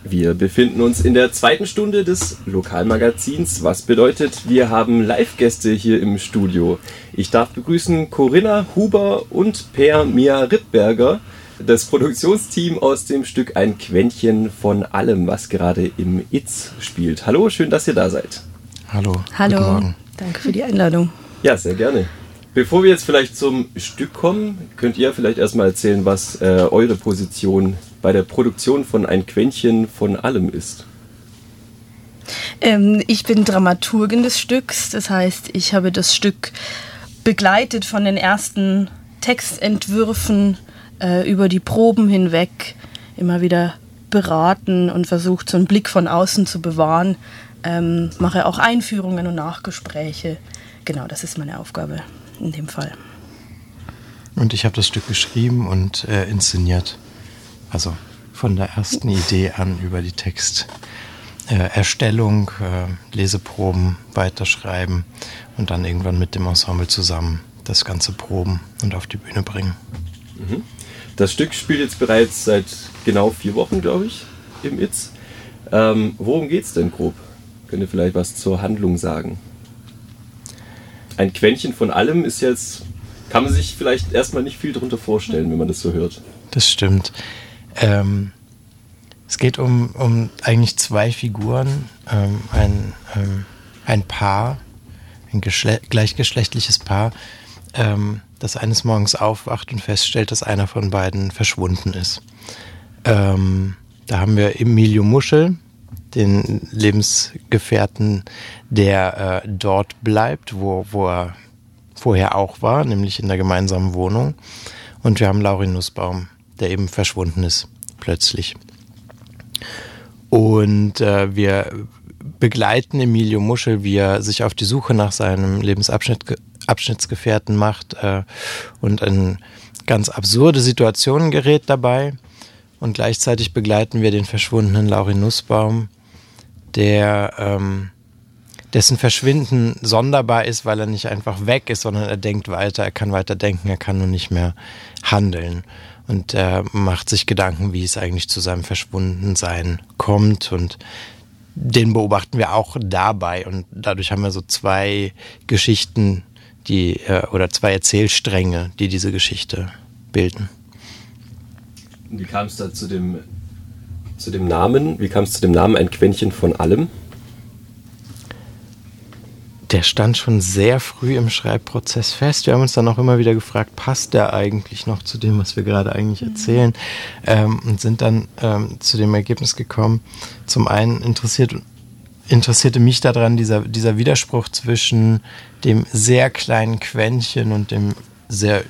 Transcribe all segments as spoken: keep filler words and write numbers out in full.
Wir befinden uns in der zweiten Stunde des Lokalmagazins, was bedeutet, wir haben Live-Gäste hier im Studio. Ich darf begrüßen Corinna Huber und Per Mia Rittberger, das Produktionsteam aus dem Stück Ein Quäntchen von allem, was gerade im I Z spielt. Hallo, schön, dass ihr da seid. Hallo. Hallo, guten Morgen. Danke für die Einladung. Ja, sehr gerne. Bevor wir jetzt vielleicht zum Stück kommen, könnt ihr vielleicht erstmal erzählen, was äh, eure Position bei der Produktion von Ein Quäntchen von allem ist. Ähm, ich bin Dramaturgin des Stücks, das heißt, ich habe das Stück begleitet von den ersten Textentwürfen äh, über die Proben hinweg, immer wieder beraten und versucht, so einen Blick von außen zu bewahren. Ähm, mache auch Einführungen und Nachgespräche. Genau, das ist meine Aufgabe in dem Fall. Und ich habe das Stück geschrieben und äh, inszeniert. Also von der ersten Idee an über die Texterstellung, äh, äh, Leseproben, weiterschreiben und dann irgendwann mit dem Ensemble zusammen das Ganze proben und auf die Bühne bringen. Mhm. Das Stück spielt jetzt bereits seit genau vier Wochen, glaube ich, im I Z. Ähm, worum geht's denn grob? Könnt ihr vielleicht was zur Handlung sagen? Ein Quäntchen von allem ist jetzt, kann man sich vielleicht erstmal nicht viel darunter vorstellen, wenn man das so hört. Das stimmt. Ähm, es geht um, um eigentlich zwei Figuren, ähm, ein, ähm, ein Paar, ein geschle- gleichgeschlechtliches Paar, ähm, das eines Morgens aufwacht und feststellt, dass einer von beiden verschwunden ist. Ähm, da haben wir Emilio Muschel, den Lebensgefährten, der äh, dort bleibt, wo, wo er vorher auch war, nämlich in der gemeinsamen Wohnung. Und wir haben Laurin Nussbaum, der eben verschwunden ist, plötzlich. Und äh, wir begleiten Emilio Muschel, wie er sich auf die Suche nach seinem Lebensabschnittsgefährten macht äh, und in ganz absurde Situationen gerät dabei. Und gleichzeitig begleiten wir den verschwundenen Laurin Nussbaum, der ähm, dessen Verschwinden sonderbar ist, weil er nicht einfach weg ist, sondern er denkt weiter, er kann weiter denken, er kann nur nicht mehr handeln. Und er macht sich Gedanken, wie es eigentlich zu seinem Verschwundensein kommt. Und den beobachten wir auch dabei. Und dadurch haben wir so zwei Geschichten, die äh, oder zwei Erzählstränge, die diese Geschichte bilden. Wie kam es da zu dem, zu dem Namen? Wie kam es zu dem Namen Ein Quäntchen von allem? Der stand schon sehr früh im Schreibprozess fest. Wir haben uns dann auch immer wieder gefragt, passt der eigentlich noch zu dem, was wir gerade eigentlich erzählen? Ähm, und sind dann ähm, zu dem Ergebnis gekommen. Zum einen interessiert, interessierte mich daran dieser, dieser Widerspruch zwischen dem sehr kleinen Quäntchen und dem sehr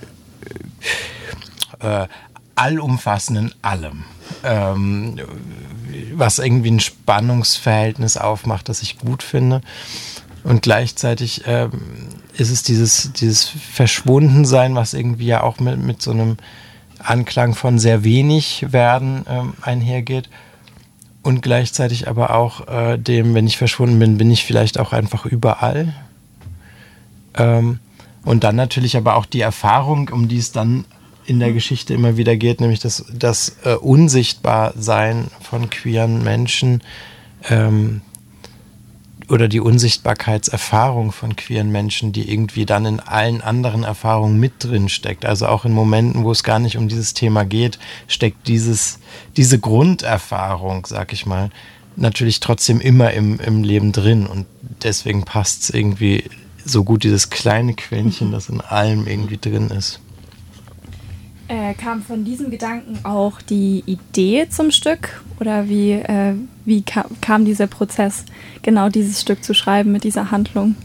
äh, allumfassenden Allem. Ähm, was irgendwie ein Spannungsverhältnis aufmacht, das ich gut finde. Und gleichzeitig ähm, ist es dieses, dieses Verschwundensein, was irgendwie ja auch mit, mit so einem Anklang von sehr wenig werden ähm, einhergeht. Und gleichzeitig aber auch äh, dem, wenn ich verschwunden bin, bin ich vielleicht auch einfach überall. Ähm, und dann natürlich aber auch die Erfahrung, um die es dann in der Geschichte immer wieder geht, nämlich das, das äh, Unsichtbarsein von queeren Menschen, ähm, oder die Unsichtbarkeitserfahrung von queeren Menschen, die irgendwie dann in allen anderen Erfahrungen mit drin steckt. Also auch in Momenten, wo es gar nicht um dieses Thema geht, steckt dieses, diese Grunderfahrung, sag ich mal, natürlich trotzdem immer im, im Leben drin. Und deswegen passt es irgendwie so gut, dieses kleine Quäntchen, das in allem irgendwie drin ist. Äh, kam von diesem Gedanken auch die Idee zum Stück? Oder wie, äh, wie kam, kam dieser Prozess, genau dieses Stück zu schreiben mit dieser Handlung?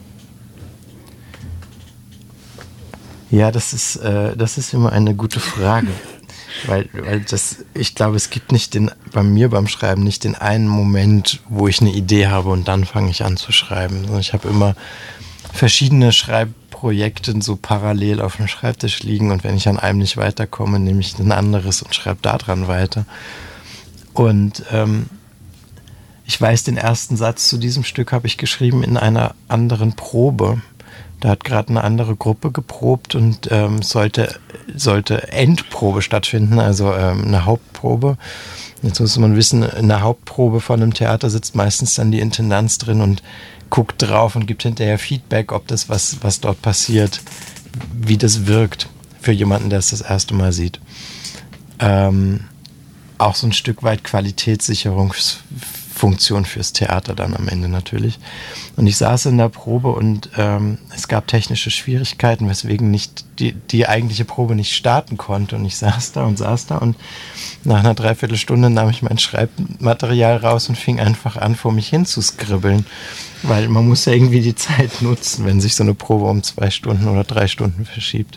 Ja, das ist, äh, das ist immer eine gute Frage. weil weil das, ich glaube, es gibt nicht den, bei mir beim Schreiben nicht den einen Moment, wo ich eine Idee habe und dann fange ich an zu schreiben. Ich habe immer verschiedene Schreibprojekte so parallel auf dem Schreibtisch liegen und wenn ich an einem nicht weiterkomme, nehme ich ein anderes und schreibe daran weiter. Und ähm, ich weiß, den ersten Satz zu diesem Stück habe ich geschrieben in einer anderen Probe. da hat gerade eine andere Gruppe geprobt und ähm, sollte, sollte Endprobe stattfinden, also ähm, eine Hauptprobe. Jetzt muss man wissen, in der Hauptprobe von einem Theater sitzt meistens dann die Intendanz drin und guckt drauf und gibt hinterher Feedback, ob das, was, was dort passiert, wie das wirkt für jemanden, der es das erste Mal sieht. Ähm, auch so ein Stück weit Qualitätssicherungsfunktion fürs Theater dann am Ende natürlich. Und ich saß in der Probe und ähm, es gab technische Schwierigkeiten, weswegen nicht die, die eigentliche Probe nicht starten konnte. Und ich saß da und saß da und nach einer Dreiviertelstunde nahm ich mein Schreibmaterial raus und fing einfach an, vor mich hin zu skribbeln. Weil man muss ja irgendwie die Zeit nutzen, wenn sich so eine Probe um zwei Stunden oder drei Stunden verschiebt.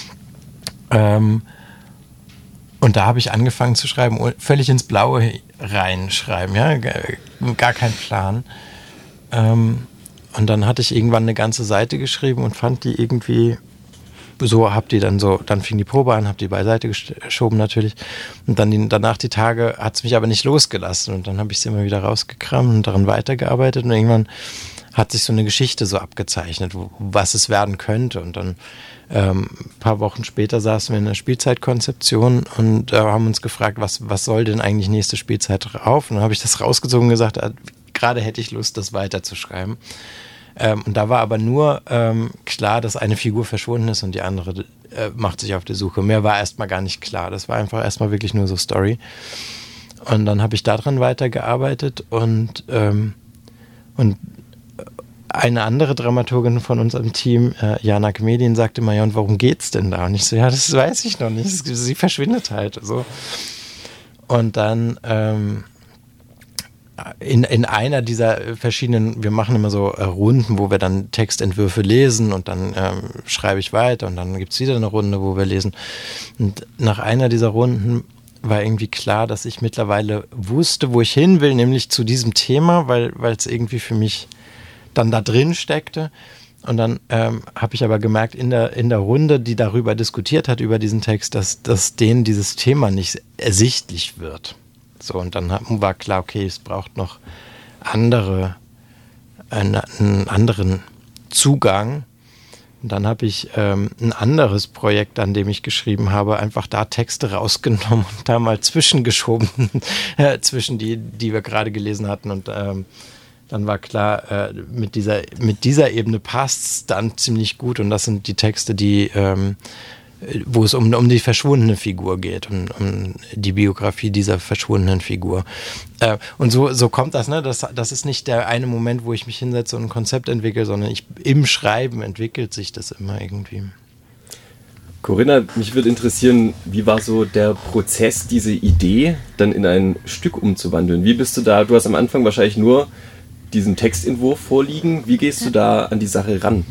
Ähm, und da habe ich angefangen zu schreiben, völlig ins Blaue reinschreiben, ja, gar kein Plan. Ähm, und dann hatte ich irgendwann eine ganze Seite geschrieben und fand die irgendwie, so hab die dann so, dann fing die Probe an, hab die beiseite geschoben natürlich. Und dann die, danach die Tage hat es mich aber nicht losgelassen. Und dann habe ich sie immer wieder rausgekramt und daran weitergearbeitet. Und irgendwann hat sich so eine Geschichte so abgezeichnet, wo, was es werden könnte. Und dann ähm, ein paar Wochen später saßen wir in der Spielzeitkonzeption und äh, haben uns gefragt, was, was soll denn eigentlich nächste Spielzeit drauf? Und dann habe ich das rausgezogen und gesagt, äh, gerade hätte ich Lust, das weiterzuschreiben. Ähm, und da war aber nur ähm, klar, dass eine Figur verschwunden ist und die andere äh, macht sich auf die Suche. Mehr war erstmal gar nicht klar. Das war einfach erstmal wirklich nur so Story. Und dann habe ich daran weitergearbeitet und, ähm, und eine andere Dramaturgin von unserem Team, äh, Jana Kmedin, sagte immer, ja, und worum geht's denn da? Und ich so, ja, das weiß ich noch nicht. Sie verschwindet halt so. Und dann ähm, In, in einer dieser verschiedenen, wir machen immer so äh, Runden, wo wir dann Textentwürfe lesen und dann ähm, schreibe ich weiter und dann gibt es wieder eine Runde, wo wir lesen. Und nach einer dieser Runden war irgendwie klar, dass ich mittlerweile wusste, wo ich hin will, nämlich zu diesem Thema, weil weil es irgendwie für mich dann da drin steckte. Und dann ähm, habe ich aber gemerkt, in der, in der Runde, die darüber diskutiert hat, über diesen Text, dass, dass denen dieses Thema nicht ersichtlich wird. So, und dann war klar, okay, es braucht noch andere, einen, einen anderen Zugang. Und dann habe ich ähm, ein anderes Projekt, an dem ich geschrieben habe, einfach da Texte rausgenommen und da mal zwischengeschoben, äh, zwischen die, die wir gerade gelesen hatten. Und ähm, dann war klar, äh, mit dieser, mit dieser Ebene passt es dann ziemlich gut. Und das sind die Texte, die ähm, wo es um, um die verschwundene Figur geht, um, um die Biografie dieser verschwundenen Figur. Äh, und so, so kommt das, ne? Das, das ist nicht der eine Moment, wo ich mich hinsetze und ein Konzept entwickle, sondern ich, im Schreiben entwickelt sich das immer irgendwie. Corinna, mich würde interessieren, wie war so der Prozess, diese Idee dann in ein Stück umzuwandeln? Wie bist du da, du hast am Anfang wahrscheinlich nur diesen Textentwurf vorliegen, wie gehst du da an die Sache ran?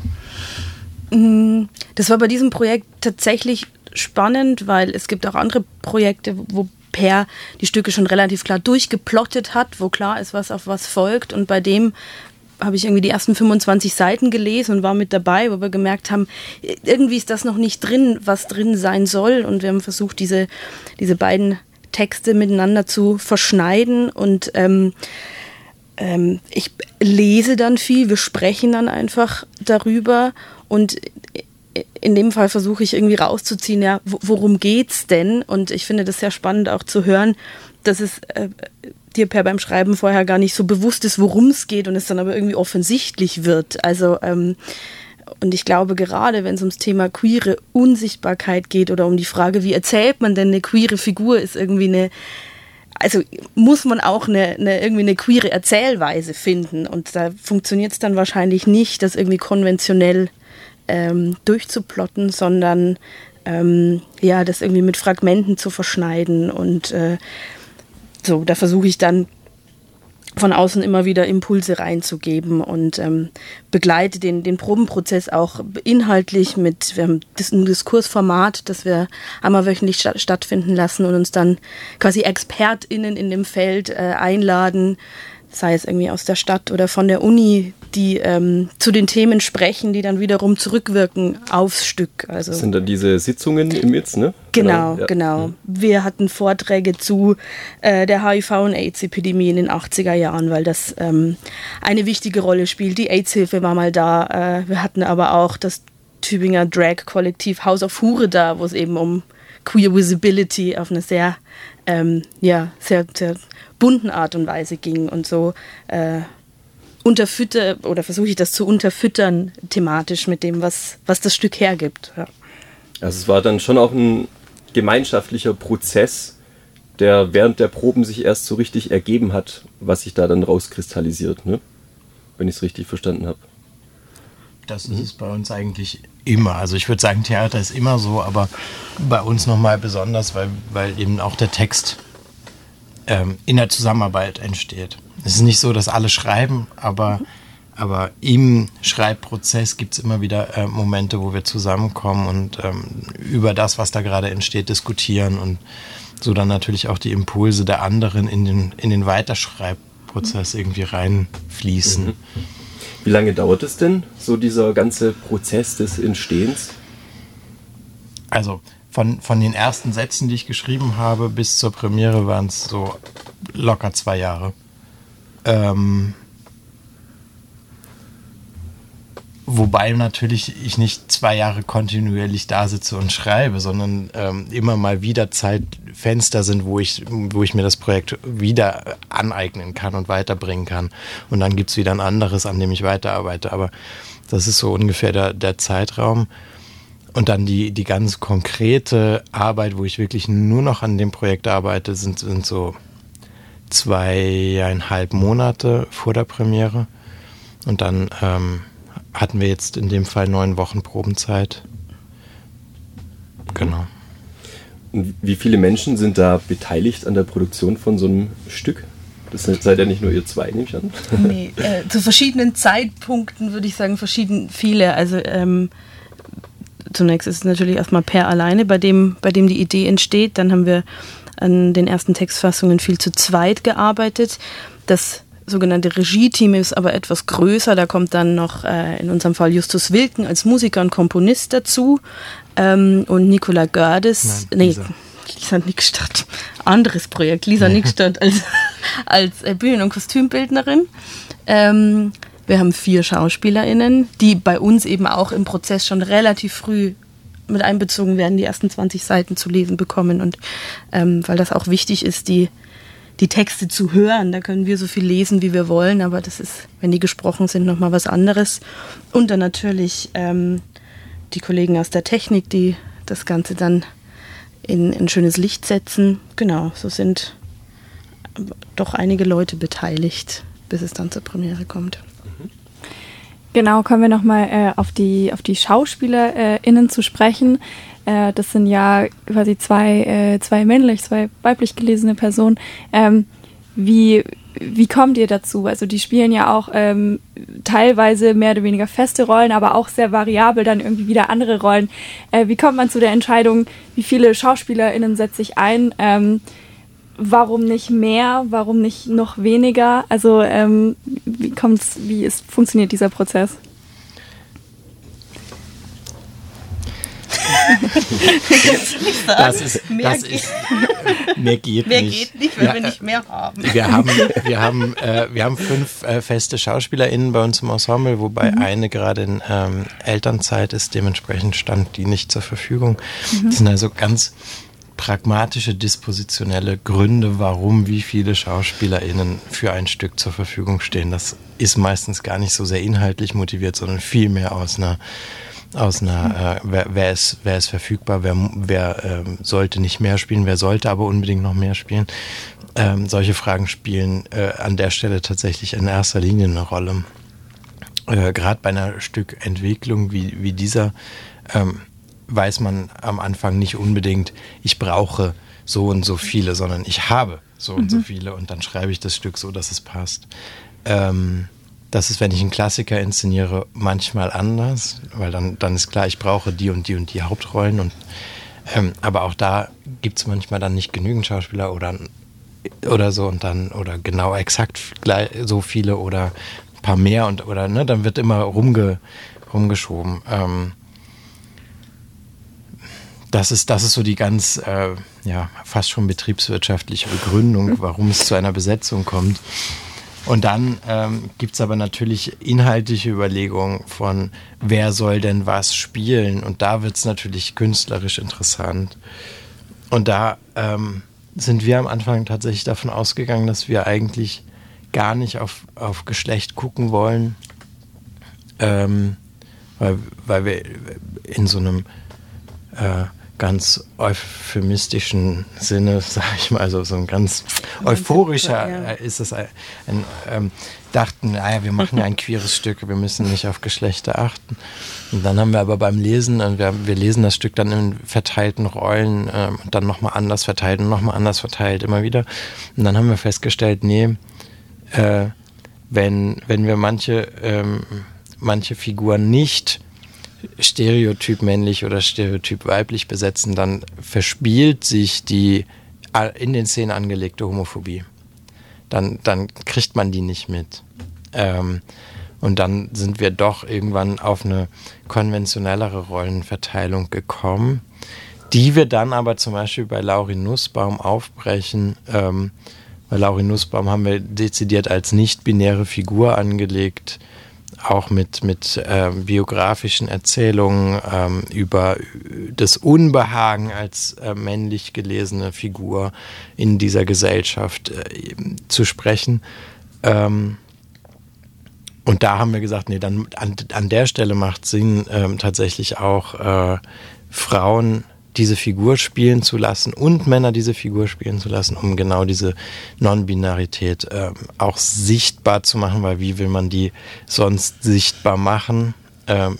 Das war bei diesem Projekt tatsächlich spannend, weil es gibt auch andere Projekte, wo Per die Stücke schon relativ klar durchgeplottet hat, wo klar ist, was auf was folgt. Und bei dem habe ich irgendwie die ersten fünfundzwanzig Seiten gelesen und war mit dabei, wo wir gemerkt haben, irgendwie ist das noch nicht drin, was drin sein soll. Und wir haben versucht, diese, diese beiden Texte miteinander zu verschneiden. Und ähm, ähm, ich lese dann viel, wir sprechen dann einfach darüber. Und in dem Fall versuche ich irgendwie rauszuziehen, ja, worum geht's denn? Und ich finde das sehr spannend auch zu hören, dass es äh, dir Per beim Schreiben vorher gar nicht so bewusst ist, worum es geht und es dann aber irgendwie offensichtlich wird. Also ähm, und ich glaube, gerade wenn es ums Thema queere Unsichtbarkeit geht oder um die Frage, wie erzählt man denn eine queere Figur, ist irgendwie eine, also muss man auch eine, eine irgendwie eine queere Erzählweise finden. Und da funktioniert es dann wahrscheinlich nicht, das irgendwie konventionell Ähm, durchzuplotten, sondern ähm, ja, das irgendwie mit Fragmenten zu verschneiden und äh, so, da versuche ich dann von außen immer wieder Impulse reinzugeben und ähm, begleite den, den Probenprozess auch inhaltlich mit, wir haben ein Diskursformat, das wir einmal wöchentlich sta- stattfinden lassen und uns dann quasi ExpertInnen in dem Feld äh, einladen, sei es irgendwie aus der Stadt oder von der Uni, die ähm, zu den Themen sprechen, die dann wiederum zurückwirken aufs Stück. Also das sind dann diese Sitzungen im I Z, ne? Genau, ja. genau. Mhm. Wir hatten Vorträge zu äh, der H I V- und AIDS-Epidemie in den achtziger Jahren, weil das ähm, eine wichtige Rolle spielt. Die AIDS-Hilfe war mal da. Äh, wir hatten aber auch das Tübinger Drag-Kollektiv House of Hure da, wo es eben um Queer Visibility auf eine sehr, ähm, ja, sehr, sehr bunten Art und Weise ging und so äh, unterfütter oder versuche ich das zu unterfüttern thematisch mit dem, was, was das Stück hergibt. Ja. Also es war dann schon auch ein gemeinschaftlicher Prozess, der während der Proben sich erst so richtig ergeben hat, was sich da dann rauskristallisiert, ne? Wenn ich es richtig verstanden habe. Das ist es bei uns eigentlich immer. Also ich würde sagen, Theater ist immer so, aber bei uns nochmal besonders, weil, weil eben auch der Text ähm, in der Zusammenarbeit entsteht. Es ist nicht so, dass alle schreiben, aber, aber im Schreibprozess gibt es immer wieder äh, Momente, wo wir zusammenkommen und ähm, über das, was da gerade entsteht, diskutieren und so dann natürlich auch die Impulse der anderen in den, in den Weiterschreibprozess irgendwie reinfließen. Mhm. Wie lange dauert es denn, so dieser ganze Prozess des Entstehens? Also von, von den ersten Sätzen, die ich geschrieben habe, bis zur Premiere waren es so locker zwei Jahre. Ähm, wobei natürlich ich nicht zwei Jahre kontinuierlich da sitze und schreibe, sondern ähm, immer mal wieder Zeitfenster sind, wo ich, wo ich mir das Projekt wieder aneignen kann und weiterbringen kann. Und dann gibt es wieder ein anderes, an dem ich weiterarbeite. Aber das ist so ungefähr der, der Zeitraum. Und dann die, die ganz konkrete Arbeit, wo ich wirklich nur noch an dem Projekt arbeite, sind, sind so zweieinhalb Monate vor der Premiere. Und dann ähm, hatten wir jetzt in dem Fall neun Wochen Probenzeit. Genau. Und wie viele Menschen sind da beteiligt an der Produktion von so einem Stück? Das seid ja nicht nur ihr zwei, nehme ich an. Nee, äh, zu verschiedenen Zeitpunkten würde ich sagen, verschieden viele. Also ähm, zunächst ist es natürlich erstmal Per alleine, bei dem, bei dem die Idee entsteht. Dann haben wir an den ersten Textfassungen viel zu zweit gearbeitet. Das sogenannte Regie-Team ist aber etwas größer. Da kommt dann noch äh, in unserem Fall Justus Wilken als Musiker und Komponist dazu ähm, und Nicola Gördes, Nein, nee, Lisa. Lisa Nickstadt, anderes Projekt, Lisa Nickstadt als, als äh, Bühnen- und Kostümbildnerin. Ähm, wir haben vier SchauspielerInnen, die bei uns eben auch im Prozess schon relativ früh mit einbezogen werden, die ersten zwanzig Seiten zu lesen bekommen und ähm, weil das auch wichtig ist, die die Texte zu hören. Da können wir so viel lesen, wie wir wollen, aber das ist, wenn die gesprochen sind, nochmal was anderes. Und dann natürlich ähm, die Kollegen aus der Technik, die das Ganze dann in ein schönes Licht setzen. Genau, so sind doch einige Leute beteiligt, bis es dann zur Premiere kommt. Genau, kommen wir nochmal äh, auf die, auf die SchauspielerInnen zu sprechen. Äh, das sind ja quasi zwei, äh, zwei männlich, zwei weiblich gelesene Personen. Ähm, wie, wie kommt ihr dazu? Also die spielen ja auch ähm, teilweise mehr oder weniger feste Rollen, aber auch sehr variabel dann irgendwie wieder andere Rollen. Äh, wie kommt man zu der Entscheidung, wie viele SchauspielerInnen setze ich ein? Ähm, warum nicht mehr? Warum nicht noch weniger? Also ähm, wie kommt's, wie ist, funktioniert dieser Prozess? Das ist, mehr das geht, ist, mehr geht mehr nicht. geht nicht, wenn Ja, wir nicht mehr haben. Wir haben, wir haben, äh, wir haben fünf äh, feste SchauspielerInnen bei uns im Ensemble, wobei mhm. eine gerade in ähm, Elternzeit ist, dementsprechend stand die nicht zur Verfügung. Mhm. Das sind also ganz pragmatische, dispositionelle Gründe, warum wie viele SchauspielerInnen für ein Stück zur Verfügung stehen. Das ist meistens gar nicht so sehr inhaltlich motiviert, sondern vielmehr aus einer aus einer, äh, wer, wer, ist, wer ist verfügbar, wer, wer ähm, sollte nicht mehr spielen, wer sollte aber unbedingt noch mehr spielen. Ähm, solche Fragen spielen äh, an der Stelle tatsächlich in erster Linie eine Rolle. Äh, Gerade bei einer Stückentwicklung wie, wie dieser ähm, weiß man am Anfang nicht unbedingt, ich brauche so und so viele, sondern ich habe so und Mhm. so viele und dann schreibe ich das Stück so, dass es passt. Ähm, Das ist, wenn ich einen Klassiker inszeniere, manchmal anders, weil dann, dann ist klar, ich brauche die und die und die Hauptrollen. Und, ähm, aber auch da gibt es manchmal dann nicht genügend Schauspieler oder oder so und dann, oder genau exakt gleich so viele oder ein paar mehr und oder ne, dann wird immer rumge, rumgeschoben. Ähm, das ist, das ist so die ganz, äh, ja, fast schon betriebswirtschaftliche Begründung, warum es zu einer Besetzung kommt. Und dann ähm, gibt es aber natürlich inhaltliche Überlegungen von, wer soll denn was spielen? Und da wird es natürlich künstlerisch interessant. Und da ähm, sind wir am Anfang tatsächlich davon ausgegangen, dass wir eigentlich gar nicht auf, auf Geschlecht gucken wollen, ähm, weil, weil wir in so einem äh, ganz euphemistischen Sinne, sag ich mal, also so ein ganz euphorischer äh, ist es ein, ein ähm, dachten, naja, wir machen ja ein queeres Stück, wir müssen nicht auf Geschlechter achten. Und dann haben wir aber beim Lesen, und wir, wir lesen das Stück dann in verteilten Rollen, äh, dann nochmal anders verteilt und nochmal anders verteilt, immer wieder. Und dann haben wir festgestellt, nee, äh, wenn, wenn wir manche, ähm, manche Figuren nicht stereotyp männlich oder stereotyp weiblich besetzen, dann verspielt sich die in den Szenen angelegte Homophobie. Dann, dann kriegt man die nicht mit. Ähm, und dann sind wir doch irgendwann auf eine konventionellere Rollenverteilung gekommen, die wir dann aber zum Beispiel bei Lauri Nussbaum aufbrechen. Ähm, bei Lauri Nussbaum haben wir dezidiert als nicht-binäre Figur angelegt, auch mit, mit äh, biografischen Erzählungen ähm, über das Unbehagen als äh, männlich gelesene Figur in dieser Gesellschaft äh, zu sprechen. Ähm, und da haben wir gesagt, nee, dann an, an der Stelle macht Sinn, ähm, tatsächlich auch äh, Frauen diese Figur spielen zu lassen und Männer diese Figur spielen zu lassen, um genau diese Non-Binarität ähm, auch sichtbar zu machen, weil wie will man die sonst sichtbar machen? Ähm,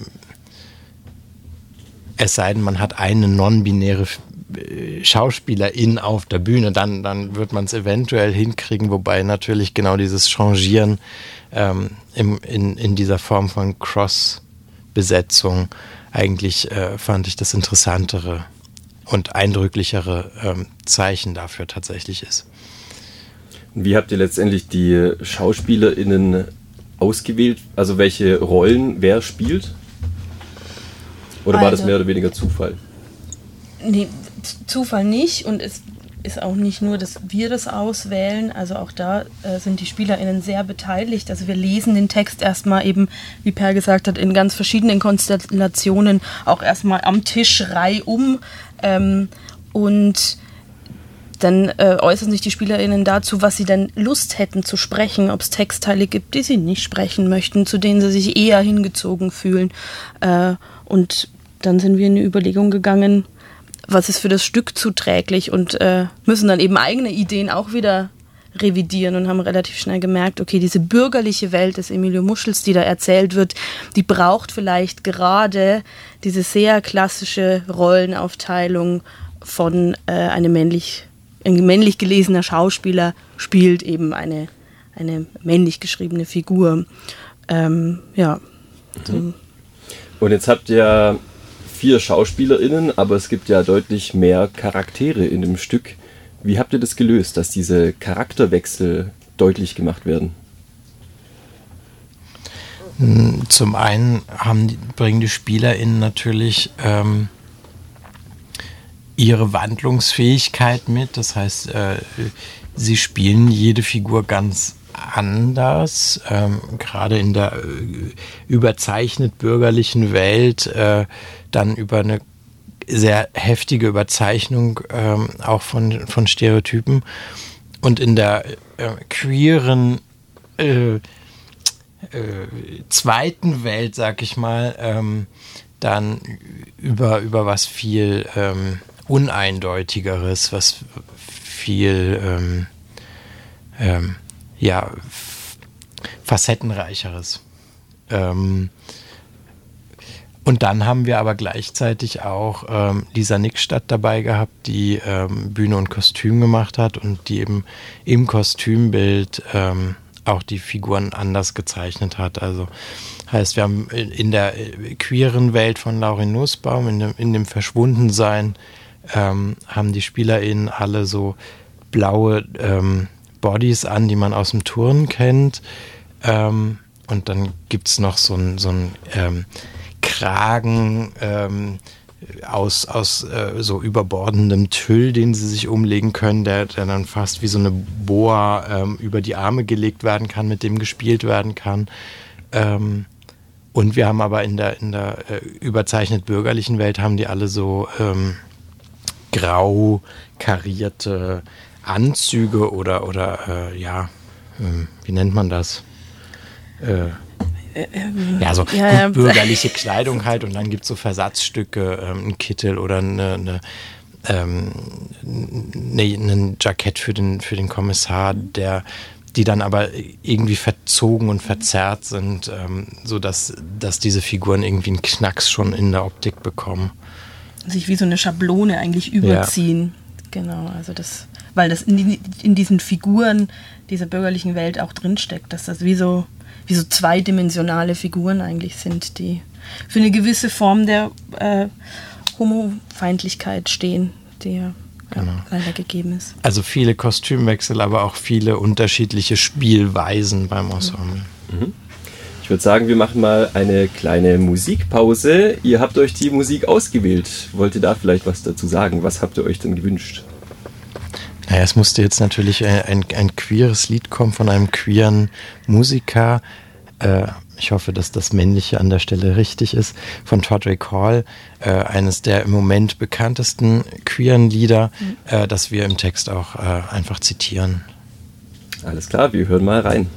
es sei denn, man hat eine non-binäre Schauspielerin auf der Bühne, dann, dann wird man es eventuell hinkriegen, wobei natürlich genau dieses Changieren ähm, im, in, in dieser Form von Cross-Besetzung eigentlich äh, fand ich das interessantere und eindrücklichere ähm, Zeichen dafür tatsächlich ist. Und wie habt ihr letztendlich die SchauspielerInnen ausgewählt? Also welche Rollen wer spielt? Oder also, war das mehr oder weniger Zufall? Nee, Zufall nicht, und es ist auch nicht nur, dass wir das auswählen, also auch da äh, sind die SpielerInnen sehr beteiligt. Also wir lesen den Text erstmal eben, wie Per gesagt hat, in ganz verschiedenen Konstellationen, auch erstmal am Tisch reihum. Ähm, und dann äh, äußern sich die SpielerInnen dazu, was sie denn Lust hätten zu sprechen, ob es Textteile gibt, die sie nicht sprechen möchten, zu denen sie sich eher hingezogen fühlen. Äh, und dann sind wir in die Überlegung gegangen, was ist für das Stück zuträglich, und äh, müssen dann eben eigene Ideen auch wieder revidieren und haben relativ schnell gemerkt, okay, diese bürgerliche Welt des Emilio Muschels, die da erzählt wird, die braucht vielleicht gerade diese sehr klassische Rollenaufteilung von äh, einem männlich, ein männlich gelesener Schauspieler spielt eben eine, eine männlich geschriebene Figur. Ähm, ja. Mhm. Und jetzt habt ihr vier SchauspielerInnen, aber es gibt ja deutlich mehr Charaktere in dem Stück. Wie habt ihr das gelöst, dass diese Charakterwechsel deutlich gemacht werden? Zum einen haben, bringen die SpielerInnen natürlich ähm, ihre Wandlungsfähigkeit mit. Das heißt, äh, sie spielen jede Figur ganz anders. Ähm, gerade in der äh, überzeichnet bürgerlichen Welt äh, dann über eine sehr heftige Überzeichnung ähm, auch von, von Stereotypen, und in der äh, queeren äh, äh, zweiten Welt, sag ich mal, ähm, dann über, über was viel ähm, Uneindeutigeres, was viel ähm, ähm, ja, facettenreicheres. Ähm, und dann haben wir aber gleichzeitig auch ähm, Lisa Nickstadt dabei gehabt, die ähm, Bühne und Kostüm gemacht hat und die eben im Kostümbild ähm, auch die Figuren anders gezeichnet hat. Also heißt, wir haben in der queeren Welt von Lauri Nussbaum, in dem, in dem Verschwundensein, ähm, haben die SpielerInnen alle so blaue ähm, Bodies an, die man aus dem Turnen kennt. Ähm, und dann gibt es noch so einen so ähm, Kragen ähm, aus, aus äh, so überbordendem Tüll, den sie sich umlegen können, der, der dann fast wie so eine Boa ähm, über die Arme gelegt werden kann, mit dem gespielt werden kann. Ähm, und wir haben aber in der, in der äh, überzeichnet bürgerlichen Welt haben die alle so ähm, grau karierte Anzüge oder, oder äh, ja, äh, wie nennt man das? Äh, Ja, so Ja, ja. bürgerliche Kleidung halt und dann gibt es so Versatzstücke, ähm, ein Kittel oder eine, eine, ähm, ne, ein Jackett für den, für den Kommissar, der, die dann aber irgendwie verzogen und verzerrt sind, ähm, sodass dass diese Figuren irgendwie einen Knacks schon in der Optik bekommen. Sich wie so eine Schablone eigentlich überziehen. Ja. Genau, also das, weil das in, die, in diesen Figuren dieser bürgerlichen Welt auch drinsteckt, dass das wie so wie so zweidimensionale Figuren eigentlich sind, die für eine gewisse Form der äh, Homofeindlichkeit stehen, die ja genau. leider gegeben ist. Also viele Kostümwechsel, aber auch viele unterschiedliche Spielweisen beim Ensemble. Mhm. Ich würde sagen, wir machen mal eine kleine Musikpause. Ihr habt euch die Musik ausgewählt. Wollt ihr da vielleicht was dazu sagen? Was habt ihr euch denn gewünscht? Naja, es musste jetzt natürlich ein, ein, ein queeres Lied kommen von einem queeren Musiker. Äh, ich hoffe, dass das Männliche an der Stelle richtig ist. Von Todrick Hall, äh, eines der im Moment bekanntesten queeren Lieder, mhm. äh, das wir im Text auch äh, einfach zitieren. Alles klar, wir hören mal rein.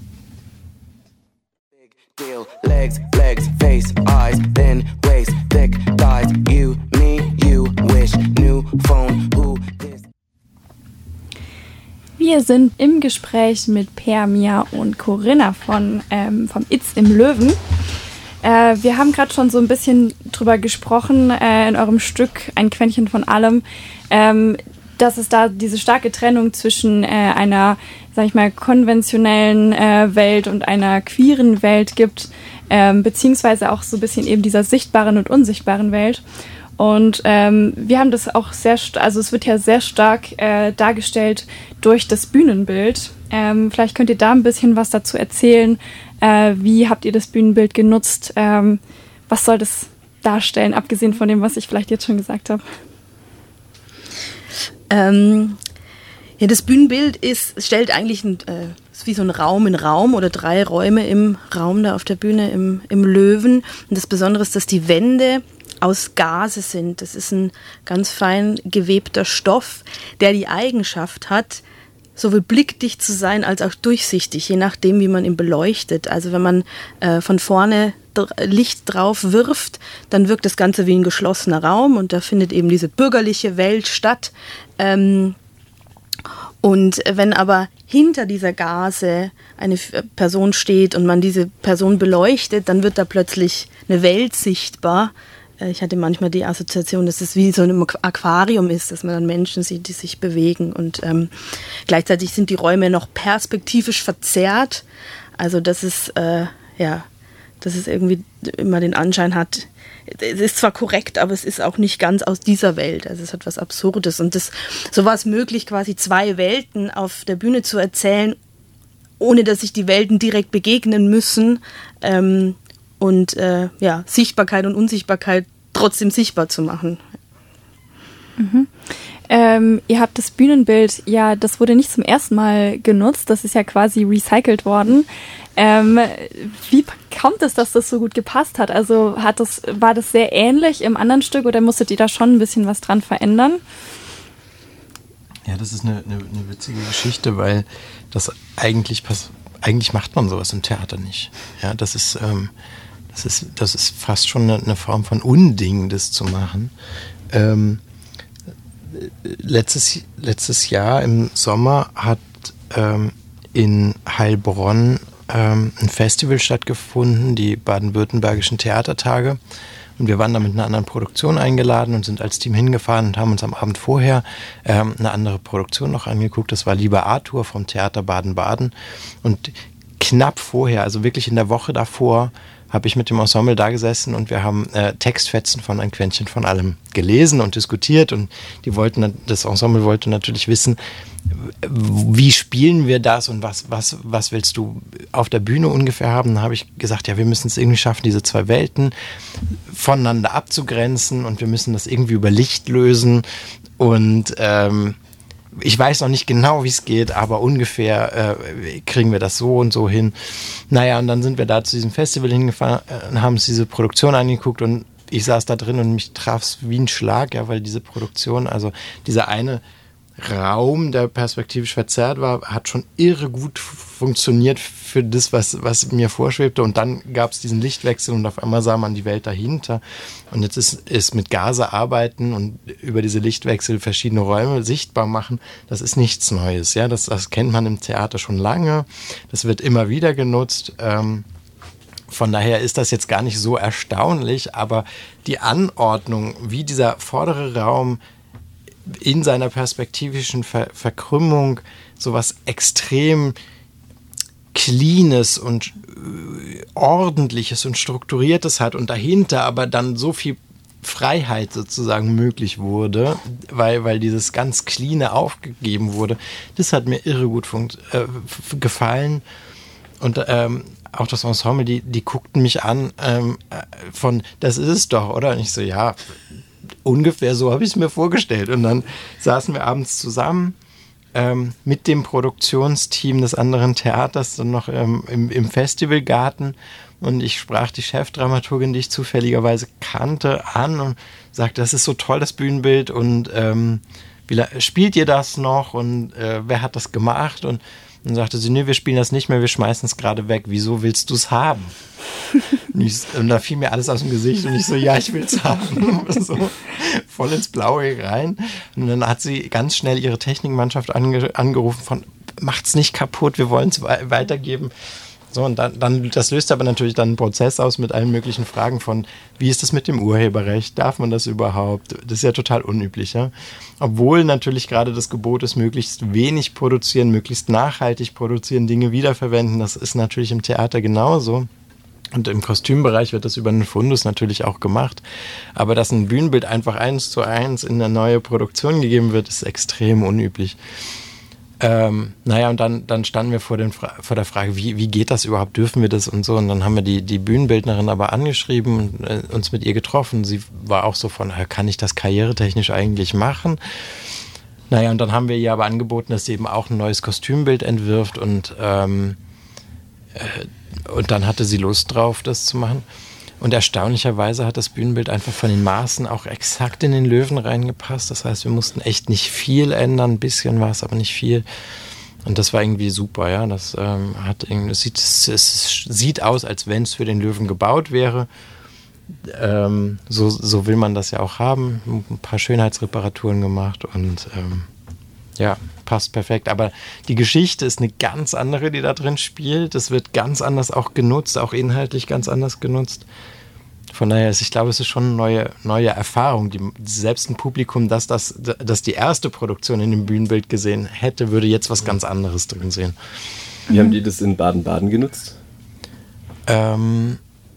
Deal, legs, legs, face, eyes, then waist, thick thighs, you, me, you, wish, new phone, who, this. Wir sind im Gespräch mit Per, Mia und Corinna von, ähm, vom Itz im Löwen. Äh, wir haben gerade schon so ein bisschen drüber gesprochen äh, in eurem Stück Ein Quäntchen von allem, ähm, dass es da diese starke Trennung zwischen äh, einer, sag ich mal, konventionellen äh, Welt und einer queeren Welt gibt, ähm, beziehungsweise auch so ein bisschen eben dieser sichtbaren und unsichtbaren Welt. Und ähm, wir haben das auch sehr, st- also es wird ja sehr stark äh, dargestellt durch das Bühnenbild. Ähm, vielleicht könnt ihr da ein bisschen was dazu erzählen. Äh, wie habt ihr das Bühnenbild genutzt? Ähm, was soll das darstellen, abgesehen von dem, was ich vielleicht jetzt schon gesagt habe? Ähm, ja, das Bühnenbild ist, stellt eigentlich ein, äh, ist wie so ein Raum in Raum oder drei Räume im Raum da auf der Bühne im, im Löwen. Und das Besondere ist, dass die Wände aus Gase sind. Das ist ein ganz fein gewebter Stoff, der die Eigenschaft hat, sowohl blickdicht zu sein als auch durchsichtig, je nachdem, wie man ihn beleuchtet. Also wenn man äh, von vorne dr- Licht drauf wirft, dann wirkt das Ganze wie ein geschlossener Raum und da findet eben diese bürgerliche Welt statt. Ähm, und wenn aber hinter dieser Gase eine Person steht und man diese Person beleuchtet, dann wird da plötzlich eine Welt sichtbar. Ich hatte manchmal die Assoziation, dass es wie so ein Aquarium ist, dass man dann Menschen sieht, die sich bewegen. Und ähm, gleichzeitig sind die Räume noch perspektivisch verzerrt. Also dass es, äh, ja, dass es irgendwie immer den Anschein hat, es ist zwar korrekt, aber es ist auch nicht ganz aus dieser Welt. Also es hat was Absurdes. Und das, so war es möglich, quasi zwei Welten auf der Bühne zu erzählen, ohne dass sich die Welten direkt begegnen müssen. Ähm, und äh, ja, Sichtbarkeit und Unsichtbarkeit trotzdem sichtbar zu machen. Mhm. Ähm, ihr habt das Bühnenbild, ja, das wurde nicht zum ersten Mal genutzt, das ist ja quasi recycelt worden. Ähm, wie kommt es, dass das so gut gepasst hat? Also hat das, war das sehr ähnlich im anderen Stück oder musstet ihr da schon ein bisschen was dran verändern? Ja, das ist eine, eine, eine witzige Geschichte, weil das eigentlich pass- eigentlich macht man sowas im Theater nicht. Ja, das ist ähm, Das ist, das ist fast schon eine, eine Form von Unding, das zu machen. Ähm, letztes, letztes Jahr im Sommer hat ähm, in Heilbronn ähm, ein Festival stattgefunden, die Baden-Württembergischen Theatertage. Und wir waren da mit einer anderen Produktion eingeladen und sind als Team hingefahren und haben uns am Abend vorher ähm, eine andere Produktion noch angeguckt. Das war Lieber Arthur vom Theater Baden-Baden. Und knapp vorher, also wirklich in der Woche davor, habe ich mit dem Ensemble da gesessen und wir haben äh, Textfetzen von Ein Quäntchen von allem gelesen und diskutiert und die wollten, das Ensemble wollte natürlich wissen, wie spielen wir das und was, was, was willst du auf der Bühne ungefähr haben? Dann habe ich gesagt, ja, wir müssen es irgendwie schaffen, diese zwei Welten voneinander abzugrenzen und wir müssen das irgendwie über Licht lösen und ähm, ich weiß noch nicht genau, wie es geht, aber ungefähr äh, kriegen wir das so und so hin. Naja, und dann sind wir da zu diesem Festival hingefahren und äh, haben uns diese Produktion angeguckt und ich saß da drin und mich traf es wie ein Schlag, ja, weil diese Produktion, also dieser eine Raum, der perspektivisch verzerrt war, hat schon irre gut funktioniert für das, was, was mir vorschwebte. Und dann gab es diesen Lichtwechsel und auf einmal sah man die Welt dahinter. Und jetzt ist, ist mit Gase arbeiten und über diese Lichtwechsel verschiedene Räume sichtbar machen, das ist nichts Neues. Ja, das, das kennt man im Theater schon lange. Das wird immer wieder genutzt. Ähm, Von daher ist das jetzt gar nicht so erstaunlich, aber die Anordnung, wie dieser vordere Raum in seiner perspektivischen Ver- Verkrümmung sowas extrem Cleanes und äh, Ordentliches und Strukturiertes hat und dahinter aber dann so viel Freiheit sozusagen möglich wurde, weil, weil dieses ganz Cleane aufgegeben wurde, das hat mir irre gut funkt- äh, f- gefallen und ähm, auch das Ensemble, die, die guckten mich an ähm, von, das ist es doch, oder? Und ich so, ja, ungefähr so habe ich es mir vorgestellt. Und dann saßen wir abends zusammen ähm, mit dem Produktionsteam des anderen Theaters dann noch ähm, im, im Festivalgarten und ich sprach die Chefdramaturgin, die ich zufälligerweise kannte, an und sagte, das ist so toll, das Bühnenbild und ähm, wie la- spielt ihr das noch und äh, wer hat das gemacht? Und dann sagte sie, nee, wir spielen das nicht mehr, wir schmeißen es gerade weg. Wieso willst du es haben? Und, ich, und da fiel mir alles aus dem Gesicht und ich so, ja, ich will es haben. So voll ins Blaue rein. Und dann hat sie ganz schnell ihre Technikmannschaft ange, angerufen von, macht's nicht kaputt, wir wollen es we- weitergeben. So, und dann, dann, das löst aber natürlich dann einen Prozess aus mit allen möglichen Fragen von, wie ist das mit dem Urheberrecht? Darf man das überhaupt? Das ist ja total unüblich, ja. Obwohl natürlich gerade das Gebot ist, möglichst wenig produzieren, möglichst nachhaltig produzieren, Dinge wiederverwenden. Das ist natürlich im Theater genauso. Und im Kostümbereich wird das über einen Fundus natürlich auch gemacht. Aber dass ein Bühnenbild einfach eins zu eins in eine neue Produktion gegeben wird, ist extrem unüblich. Ähm, naja, und dann, dann standen wir vor, den Fra- vor der Frage, wie, wie geht das überhaupt, dürfen wir das und so. Und dann haben wir die, die Bühnenbildnerin aber angeschrieben und äh, uns mit ihr getroffen. Sie war auch so von, kann ich das karrieretechnisch eigentlich machen? Naja, und dann haben wir ihr aber angeboten, dass sie eben auch ein neues Kostümbild entwirft und, ähm, äh, und dann hatte sie Lust drauf, das zu machen. Und erstaunlicherweise hat das Bühnenbild einfach von den Maßen auch exakt in den Löwen reingepasst. Das heißt, wir mussten echt nicht viel ändern, ein bisschen war es, aber nicht viel. Und das war irgendwie super, ja. Das ähm, hat irgendwie, es sieht, es, es sieht aus, als wenn es für den Löwen gebaut wäre. Ähm, so, so will man das ja auch haben. Ein paar Schönheitsreparaturen gemacht und ähm, ja, passt perfekt. Aber die Geschichte ist eine ganz andere, die da drin spielt. Es wird ganz anders auch genutzt, auch inhaltlich ganz anders genutzt. Von daher ist, ich glaube, es ist schon eine neue, neue Erfahrung. Die, selbst ein Publikum, das, das, das die erste Produktion in dem Bühnenbild gesehen hätte, würde jetzt was ganz anderes drin sehen. Wie haben die das in Baden-Baden genutzt? Ähm,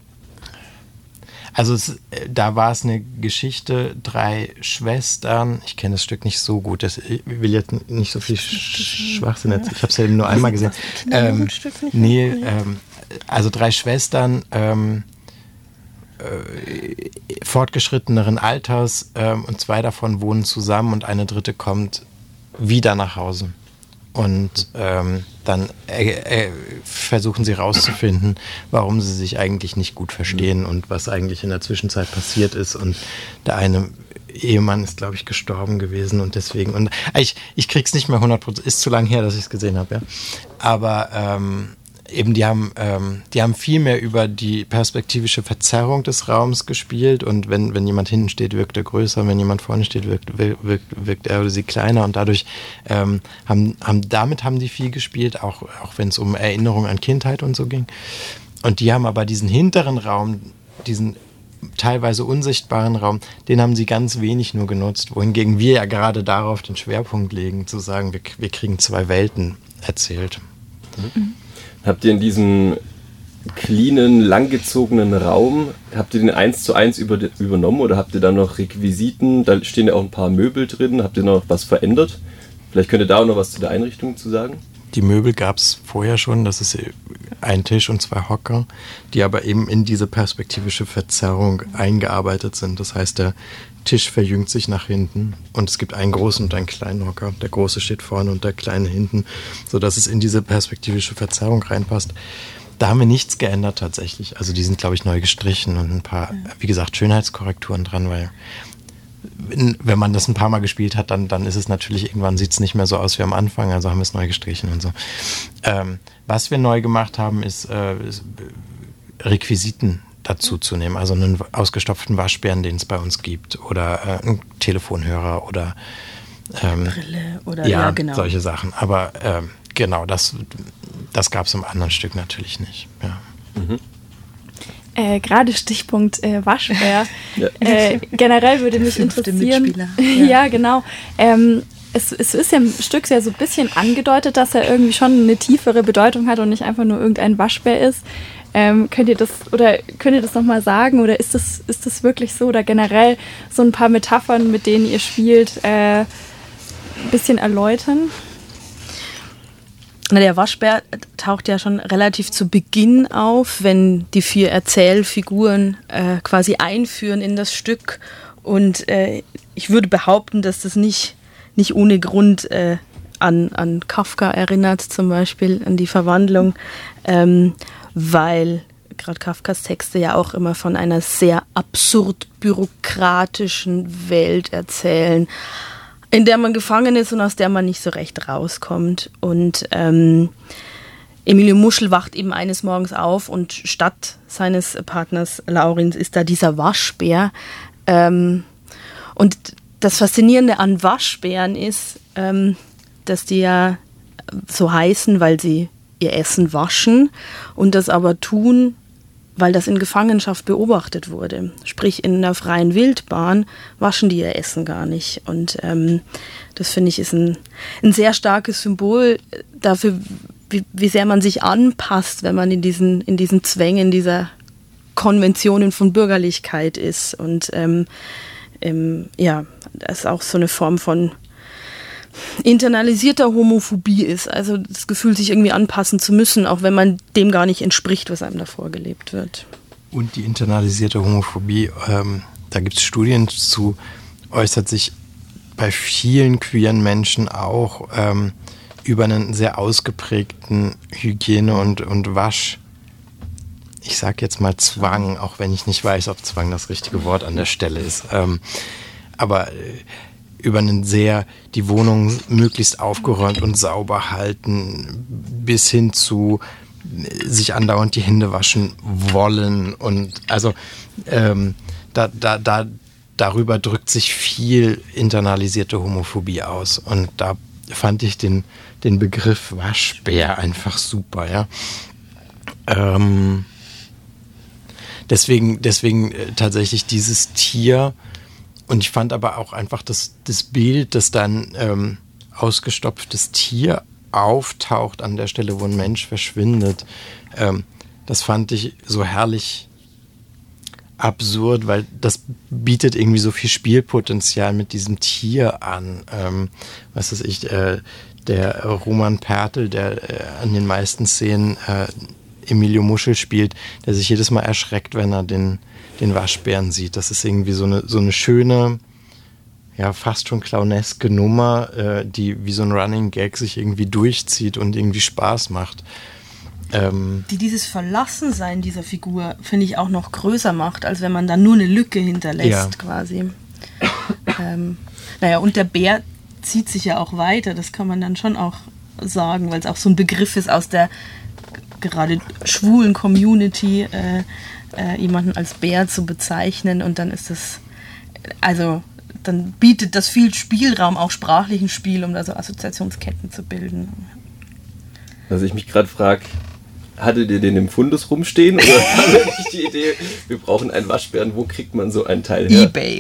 also es, da war es eine Geschichte, drei Schwestern, ich kenne das Stück nicht so gut, das, ich will jetzt nicht so viel Sch- Schwachsinn jetzt, ich habe es ja eben nur einmal gesehen. Ähm, nee, ähm, also drei Schwestern, ähm, äh, fortgeschritteneren Alters ähm, und zwei davon wohnen zusammen und eine dritte kommt wieder nach Hause. Und ähm, dann äh, äh, versuchen sie rauszufinden, warum sie sich eigentlich nicht gut verstehen und was eigentlich in der Zwischenzeit passiert ist. Und der eine Ehemann ist, glaube ich, gestorben gewesen und deswegen. Und ich, ich krieg's nicht mehr hundert Prozent, ist zu lang her, dass ich es gesehen habe, ja. Aber ähm, eben die haben, ähm, die haben viel mehr über die perspektivische Verzerrung des Raums gespielt und wenn, wenn jemand hinten steht, wirkt er größer, und wenn jemand vorne steht, wirkt, wirkt, wirkt er oder sie kleiner und dadurch ähm, haben, haben, damit haben die viel gespielt, auch, auch wenn es um Erinnerung an Kindheit und so ging. Und die haben aber diesen hinteren Raum, diesen teilweise unsichtbaren Raum, den haben sie ganz wenig nur genutzt, wohingegen wir ja gerade darauf den Schwerpunkt legen, zu sagen, wir, wir kriegen zwei Welten erzählt. Mhm. Habt ihr in diesem cleanen, langgezogenen Raum, habt ihr den eins zu eins über, übernommen oder habt ihr da noch Requisiten? Da stehen ja auch ein paar Möbel drin. Habt ihr noch was verändert? Vielleicht könnt ihr da auch noch was zu der Einrichtung zu sagen? Die Möbel gab es vorher schon, das ist ein Tisch und zwei Hocker, die aber eben in diese perspektivische Verzerrung eingearbeitet sind. Das heißt, der Tisch verjüngt sich nach hinten und es gibt einen großen und einen kleinen Hocker. Der große steht vorne und der kleine hinten, sodass es in diese perspektivische Verzerrung reinpasst. Da haben wir nichts geändert tatsächlich. Also die sind, glaube ich, neu gestrichen und ein paar, wie gesagt, Schönheitskorrekturen dran, weil wenn man das ein paar Mal gespielt hat, dann, dann ist es natürlich, irgendwann sieht es nicht mehr so aus wie am Anfang, also haben wir es neu gestrichen und so. Ähm, was wir neu gemacht haben, ist, äh, ist Requisiten dazu zu nehmen, also einen ausgestopften Waschbären, den es bei uns gibt, oder äh, einen Telefonhörer oder ähm, Brille oder ja, ja, genau. solche Sachen. Aber ähm, genau, das, das gab es im anderen Stück natürlich nicht. Ja. Mhm. Äh, Gerade Stichpunkt äh, Waschbär. Ja. äh, generell würde mich Fünfte interessieren. Mitspieler. Ja, Ja. genau. Ähm, es, es ist ja im Stück ja so ein bisschen angedeutet, dass er irgendwie schon eine tiefere Bedeutung hat und nicht einfach nur irgendein Waschbär ist. Ähm, könnt ihr das oder könnt ihr das nochmal sagen oder ist das, ist das wirklich so oder generell so ein paar Metaphern, mit denen ihr spielt, äh, ein bisschen erläutern? Na, der Waschbär taucht ja schon relativ zu Beginn auf, wenn die vier Erzählfiguren äh, quasi einführen in das Stück. Und äh, ich würde behaupten, dass das nicht, nicht ohne Grund äh, an, an Kafka erinnert, zum Beispiel an die Verwandlung, ähm, weil gerade Kafkas Texte ja auch immer von einer sehr absurd bürokratischen Welt erzählen, in der man gefangen ist und aus der man nicht so recht rauskommt. Und ähm, Emilio Muschel wacht eben eines Morgens auf und statt seines Partners Laurens ist da dieser Waschbär. Ähm, und das Faszinierende an Waschbären ist, ähm, dass die ja so heißen, weil sie ihr Essen waschen und das aber tun, weil das in Gefangenschaft beobachtet wurde. Sprich, in der freien Wildbahn waschen die ihr Essen gar nicht. Und ähm, das, finde ich, ist ein, ein sehr starkes Symbol dafür, wie, wie sehr man sich anpasst, wenn man in diesen, in diesen Zwängen dieser Konventionen von Bürgerlichkeit ist. Und ähm, ähm, ja, das ist auch so eine Form von internalisierter Homophobie ist, also das Gefühl, sich irgendwie anpassen zu müssen, auch wenn man dem gar nicht entspricht, was einem da vorgelebt wird. Und die internalisierte Homophobie, ähm, da gibt es Studien zu, äußert sich bei vielen queeren Menschen auch ähm, über einen sehr ausgeprägten Hygiene- und, und Wasch, ich sag jetzt mal Zwang, auch wenn ich nicht weiß, ob Zwang das richtige Wort an der Stelle ist, ähm, aber äh, über einen sehr, die Wohnung möglichst aufgeräumt und sauber halten, bis hin zu sich andauernd die Hände waschen wollen. Und also ähm, da, da, da, darüber drückt sich viel internalisierte Homophobie aus. Und da fand ich den, den Begriff Waschbär einfach super, ja. Ähm, deswegen, deswegen äh, tatsächlich dieses Tier. Und ich fand aber auch einfach das, das Bild, dass dann ähm, ausgestopftes Tier auftaucht an der Stelle, wo ein Mensch verschwindet. Ähm, das fand ich so herrlich absurd, weil das bietet irgendwie so viel Spielpotenzial mit diesem Tier an. Ähm, was weiß ich, äh, der Roman Pertl, der äh, an den meisten Szenen äh, Emilio Muschel spielt, der sich jedes Mal erschreckt, wenn er den den Waschbären sieht. Das ist irgendwie so eine, so eine schöne, ja, fast schon clowneske Nummer, äh, die wie so ein Running Gag sich irgendwie durchzieht und irgendwie Spaß macht. Ähm die dieses Verlassensein dieser Figur, finde ich, auch noch größer macht, als wenn man da nur eine Lücke hinterlässt, ja. quasi. ähm, naja, und der Bär zieht sich ja auch weiter, das kann man dann schon auch sagen, weil es auch so ein Begriff ist aus der gerade schwulen Community, äh, äh, jemanden als Bär zu bezeichnen, und dann ist das, also dann bietet das viel Spielraum, auch sprachlichen Spiel, um da so Assoziationsketten zu bilden. Also ich mich gerade frage, hattet ihr den im Fundus rumstehen oder kam ja nicht die Idee, wir brauchen einen Waschbären, wo kriegt man so ein Teil her? eBay.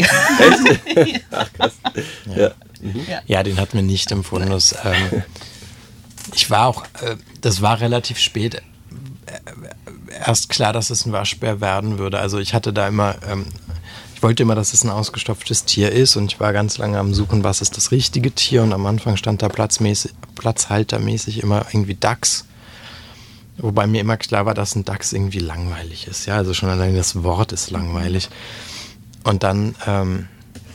Echt? Ach krass. Ja. Ja. Mhm. ja, den hatten wir nicht im Fundus. Ähm, ich war auch, äh, das war relativ spät, äh, erst klar, dass es ein Waschbär werden würde. Also ich hatte da immer, ähm, ich wollte immer, dass es ein ausgestopftes Tier ist und ich war ganz lange am Suchen, was ist das richtige Tier, und am Anfang stand da platzmäßig, platzhaltermäßig immer irgendwie Dachs. Wobei mir immer klar war, dass ein Dachs irgendwie langweilig ist. Ja, also schon allein das Wort ist langweilig. Und dann, ähm,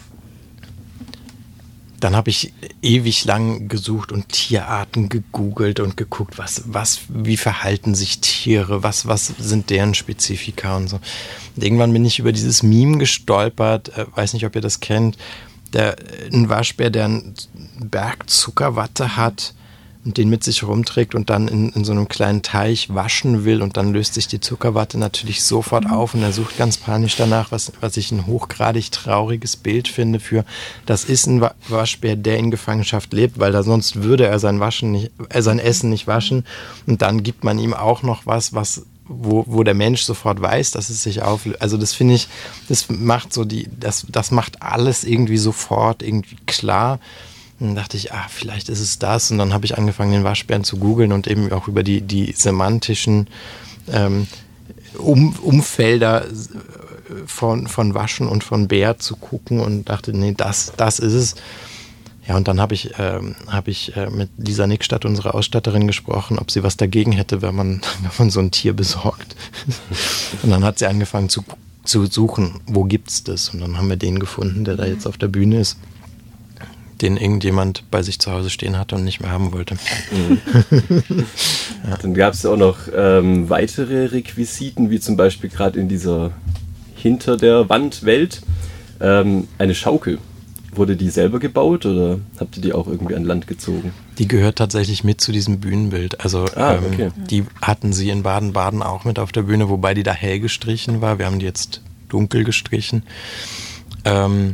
dann habe ich ewig lang gesucht und Tierarten gegoogelt und geguckt, was, was, wie verhalten sich Tiere, was, was sind deren Spezifika und so. Und irgendwann bin ich über dieses Meme gestolpert, äh, weiß nicht, ob ihr das kennt, der, ein Waschbär, der einen Berg Zuckerwatte hat und den mit sich rumträgt und dann in, in so einem kleinen Teich waschen will, und dann löst sich die Zuckerwatte natürlich sofort auf und er sucht ganz panisch danach, was, was ich ein hochgradig trauriges Bild finde für, das ist ein Waschbär, der in Gefangenschaft lebt, weil da sonst würde er sein Waschen nicht, äh, sein Essen nicht waschen, und dann gibt man ihm auch noch was, was wo, wo der Mensch sofort weiß, dass es sich auflöst. Also das finde ich, das macht so die, das, das macht alles irgendwie sofort irgendwie klar. Und dann dachte ich, ah, vielleicht ist es das. Und dann habe ich angefangen, den Waschbären zu googeln und eben auch über die, die semantischen ähm, um, Umfelder von, von Waschen und von Bär zu gucken und dachte, nee, das, das ist es. Ja, und dann habe ich, ähm, hab ich äh, mit Lisa Nickstadt, unserer Ausstatterin, gesprochen, ob sie was dagegen hätte, wenn man, wenn man so ein Tier besorgt. Und dann hat sie angefangen zu, zu suchen, wo gibt's das? Und dann haben wir den gefunden, der da jetzt auf der Bühne ist, den irgendjemand bei sich zu Hause stehen hatte und nicht mehr haben wollte. Mhm. Ja. Dann gab es auch noch ähm, weitere Requisiten, wie zum Beispiel gerade in dieser hinter der Wand Welt ähm, eine Schaukel. Wurde die selber gebaut oder habt ihr die auch irgendwie an Land gezogen? Die gehört tatsächlich mit zu diesem Bühnenbild. Also ah, okay. ähm, die hatten sie in Baden-Baden auch mit auf der Bühne, wobei die da hell gestrichen war. Wir haben die jetzt dunkel gestrichen. Ähm,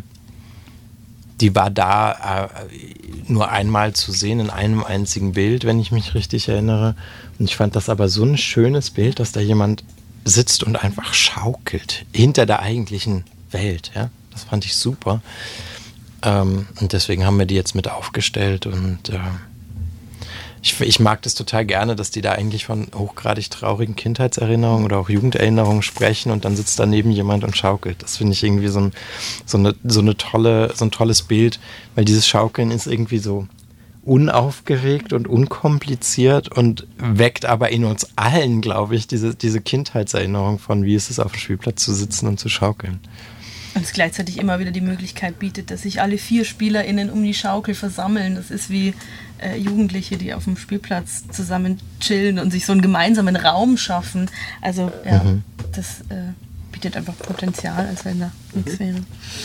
die war da äh, nur einmal zu sehen in einem einzigen Bild, wenn ich mich richtig erinnere. Und ich fand das aber so ein schönes Bild, dass da jemand sitzt und einfach schaukelt hinter der eigentlichen Welt. Ja? Das fand ich super. Ähm, und deswegen haben wir die jetzt mit aufgestellt und äh, ich, ich mag das total gerne, dass die da eigentlich von hochgradig traurigen Kindheitserinnerungen oder auch Jugenderinnerungen sprechen und dann sitzt daneben jemand und schaukelt. Das finde ich irgendwie so, ein, so, eine, so, eine tolle, so ein tolles Bild, weil dieses Schaukeln ist irgendwie so unaufgeregt und unkompliziert und weckt aber in uns allen, glaube ich, diese, diese Kindheitserinnerung von, wie ist es auf dem Spielplatz zu sitzen und zu schaukeln. Und es gleichzeitig immer wieder die Möglichkeit bietet, dass sich alle vier SpielerInnen um die Schaukel versammeln. Das ist wie äh, Jugendliche, die auf dem Spielplatz zusammen chillen und sich so einen gemeinsamen Raum schaffen. Also ja, mhm. das äh, bietet einfach Potenzial, als wenn da mhm. nichts wäre.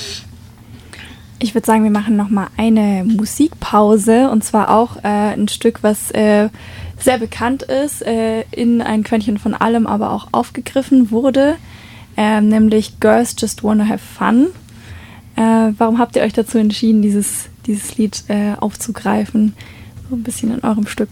Ich würde sagen, wir machen nochmal eine Musikpause und zwar auch äh, ein Stück, was äh, sehr bekannt ist, äh, in Ein Quäntchen von allem aber auch aufgegriffen wurde. Ähm, nämlich Girls Just Wanna Have Fun. Äh, warum habt ihr euch dazu entschieden, dieses, dieses Lied äh, aufzugreifen? So ein bisschen in eurem Stück.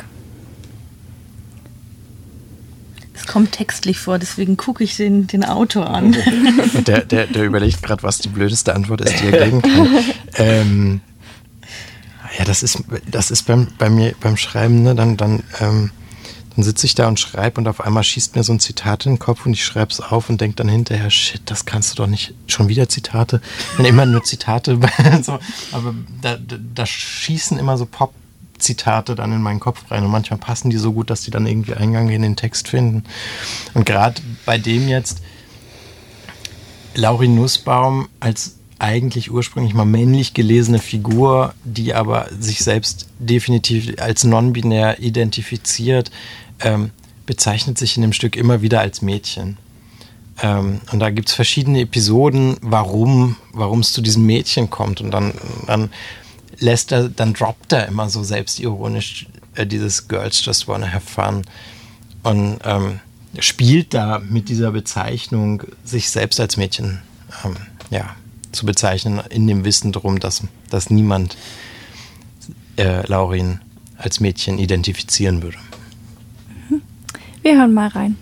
Es kommt textlich vor, deswegen gucke ich den, den Autor an. Der, der, der überlegt gerade, was die blödeste Antwort ist, die er geben kann. ähm, ja, das ist, das ist beim, bei mir beim Schreiben, ne, dann, dann ähm, Dann sitze ich da und schreibe und auf einmal schießt mir so ein Zitat in den Kopf und ich schreibe es auf und denke dann hinterher, shit, das kannst du doch nicht, schon wieder Zitate, wenn immer nur Zitate, so, aber da, da, da schießen immer so Pop-Zitate dann in meinen Kopf rein und manchmal passen die so gut, dass die dann irgendwie Eingang in den Text finden. Und gerade bei dem jetzt, Laurin Nussbaum als eigentlich ursprünglich mal männlich gelesene Figur, die aber sich selbst definitiv als non-binär identifiziert, ähm, bezeichnet sich in dem Stück immer wieder als Mädchen. Ähm, und da gibt es verschiedene Episoden, warum warum es zu diesem Mädchen kommt. Und dann, dann lässt er, dann droppt er immer so selbstironisch äh, dieses Girls Just Wanna Have Fun. Und ähm, spielt da mit dieser Bezeichnung, sich selbst als Mädchen ähm, ja, zu bezeichnen, in dem Wissen darum, dass, dass niemand äh, Laurin als Mädchen identifizieren würde. Wir hören mal rein.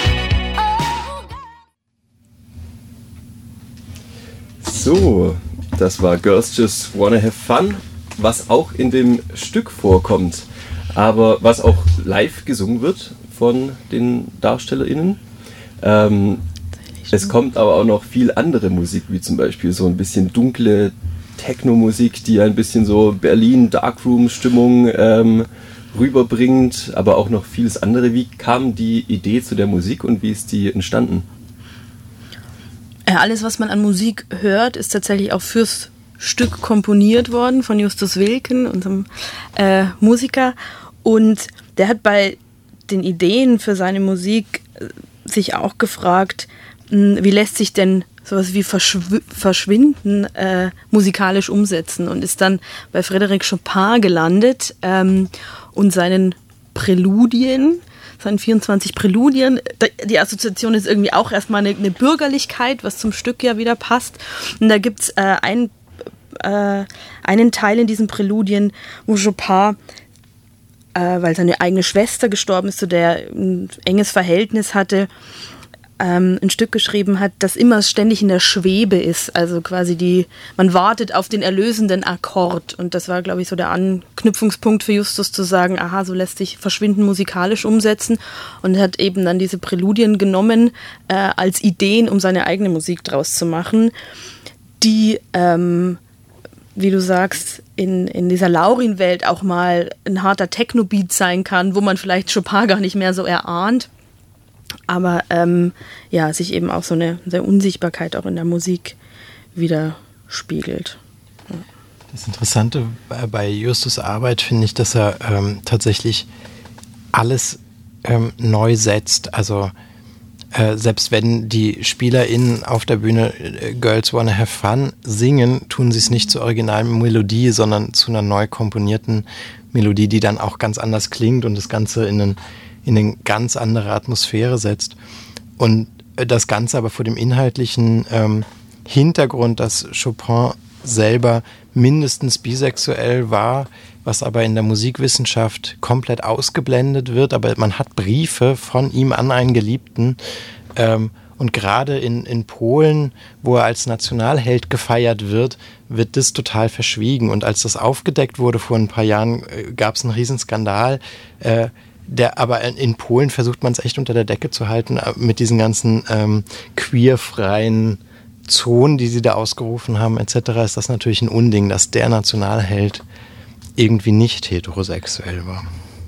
So, Das war Girls Just Wanna Have Fun, was auch in dem Stück vorkommt, aber was auch live gesungen wird von den DarstellerInnen. Ähm, es kommt aber auch noch viel andere Musik, wie zum Beispiel so ein bisschen dunkle Techno-Musik, die ein bisschen so Berlin-Darkroom-Stimmung ähm, rüberbringt, aber auch noch vieles andere. Wie kam die Idee zu der Musik und wie ist die entstanden? Alles, was man an Musik hört, ist tatsächlich auch fürs Stück komponiert worden von Justus Wilken, unserem äh, Musiker. Und der hat bei den Ideen für seine Musik äh, sich auch gefragt, mh, wie lässt sich denn sowas wie Verschw- Verschwinden äh, musikalisch umsetzen, und ist dann bei Frédéric Chopin gelandet ähm, und seinen Präludien, seinen vierundzwanzig Präludien. Die Assoziation ist irgendwie auch erstmal eine, eine Bürgerlichkeit, was zum Stück ja wieder passt. Und da gibt es äh, ein, äh, einen Teil in diesen Präludien, wo Chopin, äh, weil seine eigene Schwester gestorben ist, zu der er ein enges Verhältnis hatte, ähm, ein Stück geschrieben hat, das immer ständig in der Schwebe ist. Also quasi die, man wartet auf den erlösenden Akkord. Und das war, glaube ich, so der Anknüpfungspunkt für Justus, zu sagen, aha, so lässt sich Verschwinden musikalisch umsetzen. Und er hat eben dann diese Präludien genommen äh, als Ideen, um seine eigene Musik draus zu machen, die, ähm, wie du sagst, in, in dieser Laurin-Welt auch mal ein harter Techno-Beat sein kann, wo man vielleicht Chopin gar nicht mehr so erahnt. Aber ähm, ja, sich eben auch so eine, eine Unsichtbarkeit auch in der Musik widerspiegelt. Ja. Das Interessante bei Justus' Arbeit finde ich, dass er ähm, tatsächlich alles ähm, neu setzt. Also äh, selbst wenn die SpielerInnen auf der Bühne äh, Girls Wanna Have Fun singen, tun sie es nicht zur originalen Melodie, sondern zu einer neu komponierten Melodie, die dann auch ganz anders klingt und das Ganze in einen in eine ganz andere Atmosphäre setzt. Und das Ganze aber vor dem inhaltlichen ähm, Hintergrund, dass Chopin selber mindestens bisexuell war, was aber in der Musikwissenschaft komplett ausgeblendet wird. Aber man hat Briefe von ihm an einen Geliebten. Ähm, und gerade in, in Polen, wo er als Nationalheld gefeiert wird, wird das total verschwiegen. Und als das aufgedeckt wurde vor ein paar Jahren, äh, gab es einen Riesenskandal, äh, Der, aber in Polen versucht man es echt unter der Decke zu halten, mit diesen ganzen ähm, queerfreien Zonen, die sie da ausgerufen haben, et cetera, ist das natürlich ein Unding, dass der Nationalheld irgendwie nicht heterosexuell war.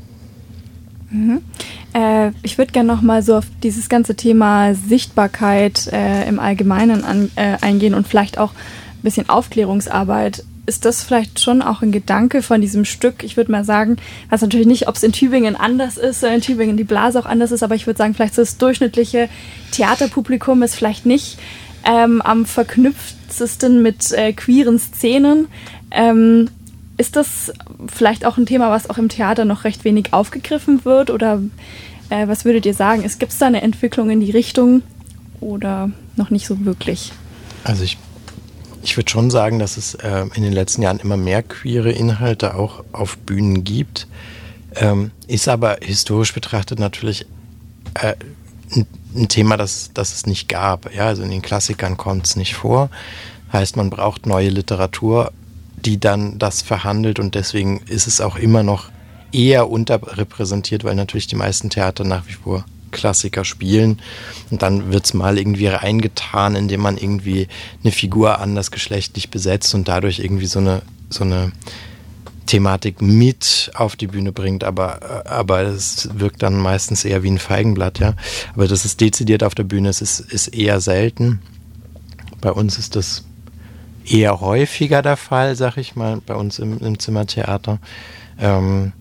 Mhm. Äh, ich würde gerne noch mal so auf dieses ganze Thema Sichtbarkeit äh, im Allgemeinen an, äh, eingehen und vielleicht auch ein bisschen Aufklärungsarbeit. Ist das vielleicht schon auch ein Gedanke von diesem Stück? Ich würde mal sagen, weiß natürlich nicht, ob es in Tübingen anders ist, oder in Tübingen die Blase auch anders ist, aber ich würde sagen, vielleicht so das durchschnittliche Theaterpublikum ist vielleicht nicht ähm, am verknüpftesten mit äh, queeren Szenen. Ähm, ist das vielleicht auch ein Thema, was auch im Theater noch recht wenig aufgegriffen wird? Oder äh, was würdet ihr sagen? Gibt es da eine Entwicklung in die Richtung oder noch nicht so wirklich? Also ich Ich würde schon sagen, dass es äh, in den letzten Jahren immer mehr queere Inhalte auch auf Bühnen gibt. Ähm, ist aber historisch betrachtet natürlich äh, ein, ein Thema, das, das es nicht gab. Ja, also in den Klassikern kommt es nicht vor. Heißt, man braucht neue Literatur, die dann das verhandelt, und deswegen ist es auch immer noch eher unterrepräsentiert, weil natürlich die meisten Theater nach wie vor Klassiker spielen, und dann wird es mal irgendwie reingetan, indem man irgendwie eine Figur anders geschlechtlich besetzt und dadurch irgendwie so eine, so eine Thematik mit auf die Bühne bringt, aber, aber es wirkt dann meistens eher wie ein Feigenblatt, ja. Aber das ist dezidiert auf der Bühne, es ist, ist eher selten. Bei uns ist das eher häufiger der Fall, sag ich mal, bei uns im, im Zimmertheater. Ähm,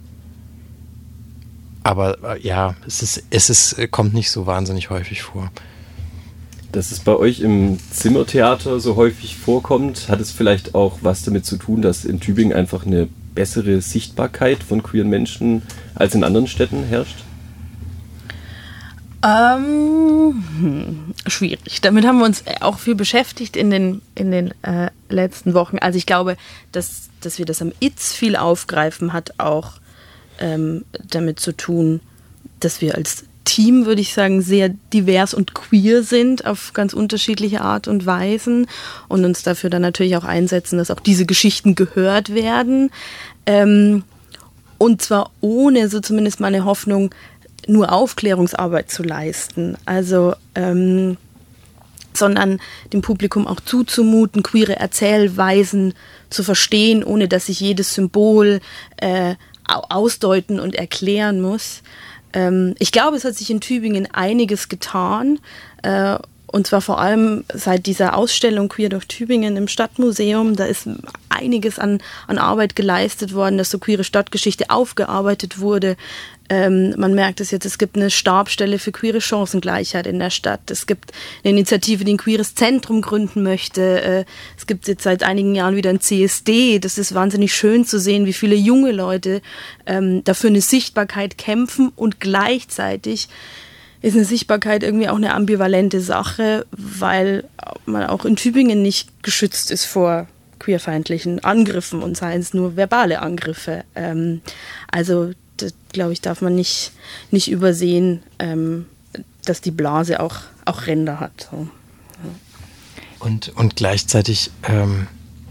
Aber ja, es ist, es ist, kommt nicht so wahnsinnig häufig vor. Dass es bei euch im Zimmertheater so häufig vorkommt, hat es vielleicht auch was damit zu tun, dass in Tübingen einfach eine bessere Sichtbarkeit von queeren Menschen als in anderen Städten herrscht? Ähm, hm, schwierig. Damit haben wir uns auch viel beschäftigt in den, in den äh, letzten Wochen. Also ich glaube, dass, dass wir das am I Z viel aufgreifen, hat auch ähm, damit zu tun, dass wir als Team, würde ich sagen, sehr divers und queer sind auf ganz unterschiedliche Art und Weisen und uns dafür dann natürlich auch einsetzen, dass auch diese Geschichten gehört werden. Ähm, und zwar ohne, so zumindest meine Hoffnung, nur Aufklärungsarbeit zu leisten. Also ähm, sondern dem Publikum auch zuzumuten, queere Erzählweisen zu verstehen, ohne dass ich jedes Symbol äh, ausdeuten und erklären muss. Ähm, ich glaube, es hat sich in Tübingen einiges getan, äh, und zwar vor allem seit dieser Ausstellung Queer durch Tübingen im Stadtmuseum. Da ist einiges an, an Arbeit geleistet worden, dass so queere Stadtgeschichte aufgearbeitet wurde. Ähm, man merkt es jetzt, es gibt eine Stabsstelle für queere Chancengleichheit in der Stadt. Es gibt eine Initiative, die ein queeres Zentrum gründen möchte. Äh, es gibt jetzt seit einigen Jahren wieder ein C S D. Das ist wahnsinnig schön zu sehen, wie viele junge Leute ähm, dafür eine Sichtbarkeit kämpfen, und gleichzeitig ist eine Sichtbarkeit irgendwie auch eine ambivalente Sache, weil man auch in Tübingen nicht geschützt ist vor queerfeindlichen Angriffen, und seien es nur verbale Angriffe. Ähm, also das, glaube ich, darf man nicht, nicht übersehen, ähm, dass die Blase auch, auch Ränder hat. So. Ja. Und, und gleichzeitig, ähm,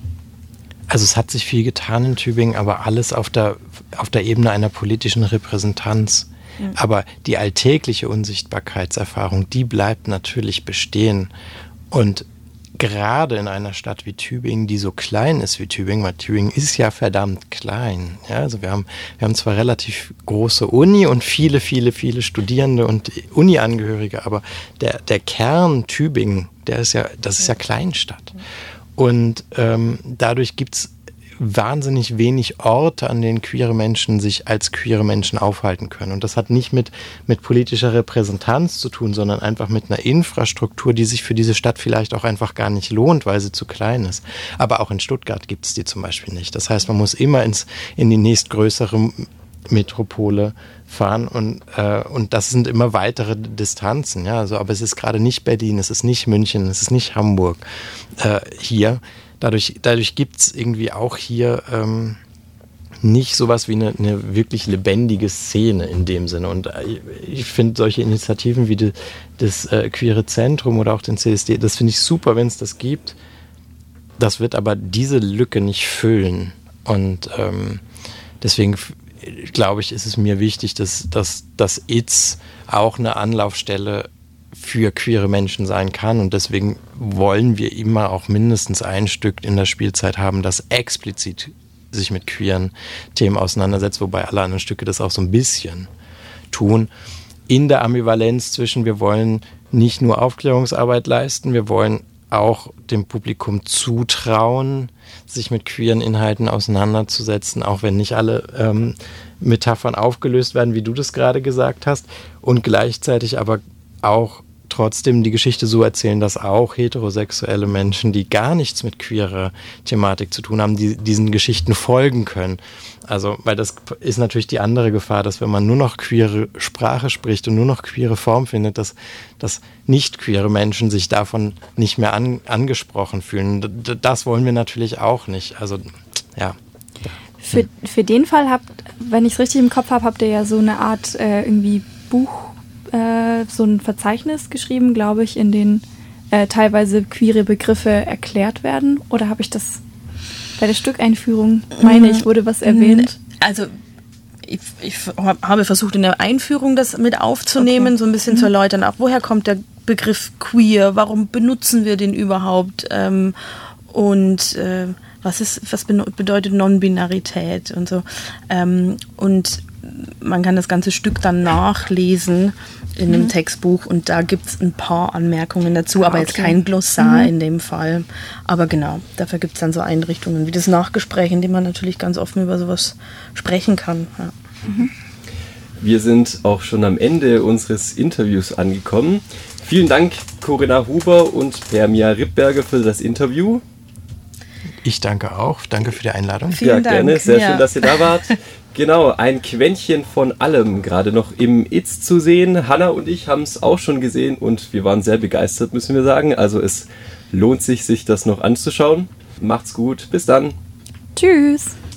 also es hat sich viel getan in Tübingen, aber alles auf der, auf der Ebene einer politischen Repräsentanz. Ja. Aber die alltägliche Unsichtbarkeitserfahrung, die bleibt natürlich bestehen. Und gerade in einer Stadt wie Tübingen, die so klein ist wie Tübingen, weil Tübingen ist ja verdammt klein. Ja, also wir haben, wir haben zwar relativ große Uni und viele, viele, viele Studierende und Uni-Angehörige, aber der, der Kern Tübingen, der ist ja, das ist ja Kleinstadt. Und ähm, dadurch gibt's wahnsinnig wenig Orte, an denen queere Menschen sich als queere Menschen aufhalten können. Und das hat nicht mit, mit politischer Repräsentanz zu tun, sondern einfach mit einer Infrastruktur, die sich für diese Stadt vielleicht auch einfach gar nicht lohnt, weil sie zu klein ist. Aber auch in Stuttgart gibt es die zum Beispiel nicht. Das heißt, man muss immer ins, in die nächstgrößere Metropole fahren, und, äh, und das sind immer weitere Distanzen. Ja? Also, aber es ist gerade nicht Berlin, es ist nicht München, es ist nicht Hamburg äh, hier. Dadurch, dadurch gibt es irgendwie auch hier ähm, nicht sowas wie eine, eine wirklich lebendige Szene in dem Sinne. Und ich, ich finde solche Initiativen wie die, das äh, Queere Zentrum oder auch den C S D, das finde ich super, wenn es das gibt. Das wird aber diese Lücke nicht füllen. Und ähm, deswegen glaube ich, ist es mir wichtig, dass, dass, dass I Z S auch eine Anlaufstelle für queere Menschen sein kann, und deswegen wollen wir immer auch mindestens ein Stück in der Spielzeit haben, das explizit sich mit queeren Themen auseinandersetzt, wobei alle anderen Stücke das auch so ein bisschen tun. In der Ambivalenz zwischen, wir wollen nicht nur Aufklärungsarbeit leisten, wir wollen auch dem Publikum zutrauen, sich mit queeren Inhalten auseinanderzusetzen, auch wenn nicht alle ähm, Metaphern aufgelöst werden, wie du das gerade gesagt hast, und gleichzeitig aber auch trotzdem die Geschichte so erzählen, dass auch heterosexuelle Menschen, die gar nichts mit queerer Thematik zu tun haben, die diesen Geschichten folgen können. Also, weil das ist natürlich die andere Gefahr, dass wenn man nur noch queere Sprache spricht und nur noch queere Form findet, dass, dass nicht queere Menschen sich davon nicht mehr an, angesprochen fühlen. D- das wollen wir natürlich auch nicht. Also, ja. Für, für den Fall habt, wenn ich es richtig im Kopf habe, habt ihr ja so eine Art äh, irgendwie Buch, äh, so ein Verzeichnis geschrieben, glaube ich, in dem äh, teilweise queere Begriffe erklärt werden. Oder habe ich das bei der Stückeinführung, meine ich, wurde was erwähnt? Also ich, ich habe versucht, in der Einführung das mit aufzunehmen, okay. So ein bisschen mhm. zu erläutern, auch woher kommt der Begriff queer, warum benutzen wir den überhaupt, ähm, und äh, was ist, was bedeutet Non-Binarität und so. Ähm, und man kann das ganze Stück dann nachlesen in einem mhm. Textbuch, und da gibt es ein paar Anmerkungen dazu, ah, aber okay. jetzt kein Glossar mhm. in dem Fall. Aber genau, dafür gibt es dann so Einrichtungen wie das Nachgespräch, in dem man natürlich ganz offen über sowas sprechen kann. Ja. Mhm. Wir sind auch schon am Ende unseres Interviews angekommen. Vielen Dank, Corinna Huber und Per-Mia Rippberger, für das Interview. Ich danke auch. Danke für die Einladung. Vielen ja, Dank. gerne. Sehr ja. schön, dass ihr da wart. Genau, ein Quäntchen von allem gerade noch im I Z zu sehen. Hanna und ich haben es auch schon gesehen und wir waren sehr begeistert, müssen wir sagen. Also es lohnt sich, sich das noch anzuschauen. Macht's gut. Bis dann. Tschüss.